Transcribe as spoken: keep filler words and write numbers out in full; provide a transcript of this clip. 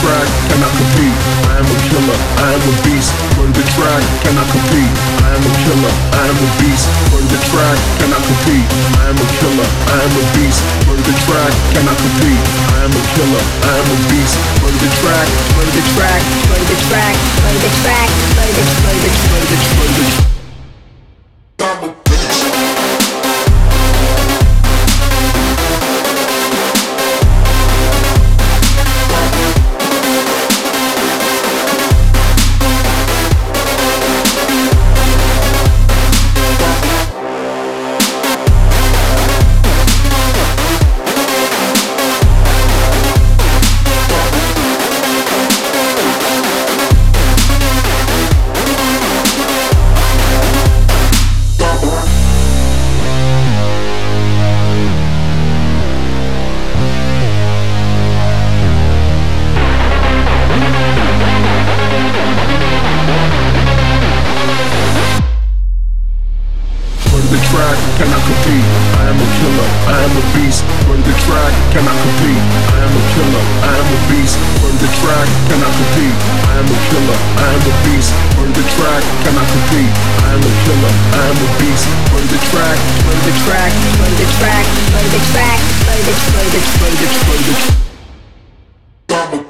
track, cannot compete. I am a killer, I am a beast. Run the track, cannot compete. I am a killer, I am a beast. Run the track, cannot compete. I am a killer, I am a beast. Run the track, cannot compete. I am a killer, I am a beast. Run the track, run the track, run the track, run the track, run the run the run the run the. Cannot compete. I am a killer, I am a beast. Run the track, cannot compete. I am a killer, I am a beast. Run the track, cannot compete. I am a killer, I am a beast. Run the track, cannot compete. I am a killer, I am a beast. Run the track, run the track, run the track, run the track, run the run the run the run the.